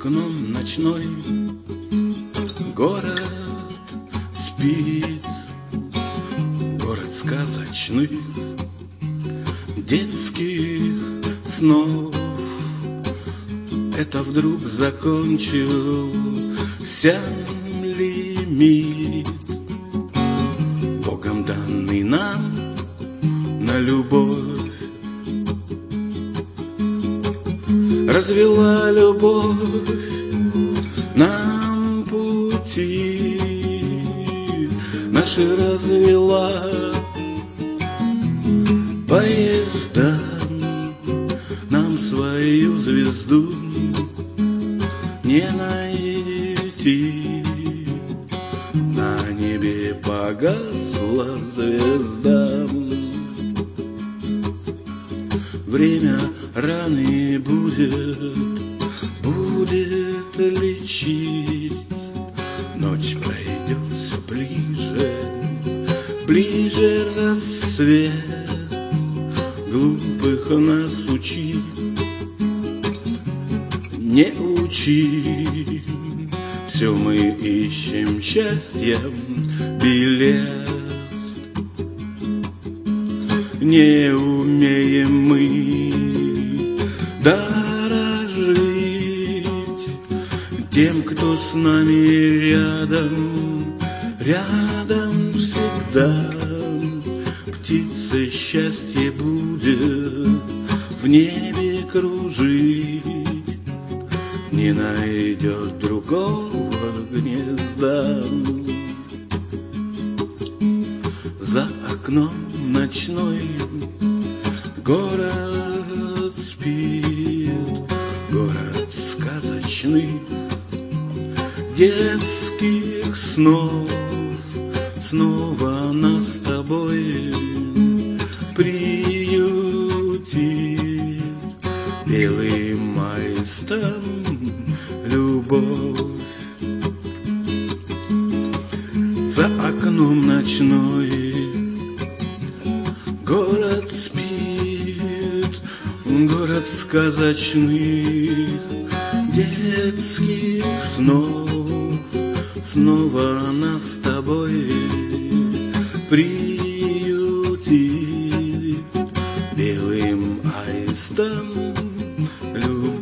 окном ночной город спит, город сказочных детских снов. Это вдруг закончился лимит, Богом данный нам на любовь. Развела любовь нам пути наши, развела поезда нам свою звезду не найти. На небе погасла звезда. Время раны будет лечить. Ночь пройдет все ближе, ближе рассвет. Глупых нас учи, не учи. Все мы ищем счастья билет. Не умеем мы дорожить тем, кто с нами рядом, рядом всегда. Птица счастье будет в небе кружить, не найдет другого гнезда. За окном ночной город спит, город сказочных детских снов. Снова нас с тобой приютит белым аистом любовь. За окном ночной город спит, город сказочных детских снов. Снова нас с тобой приютит белым аистом любовь.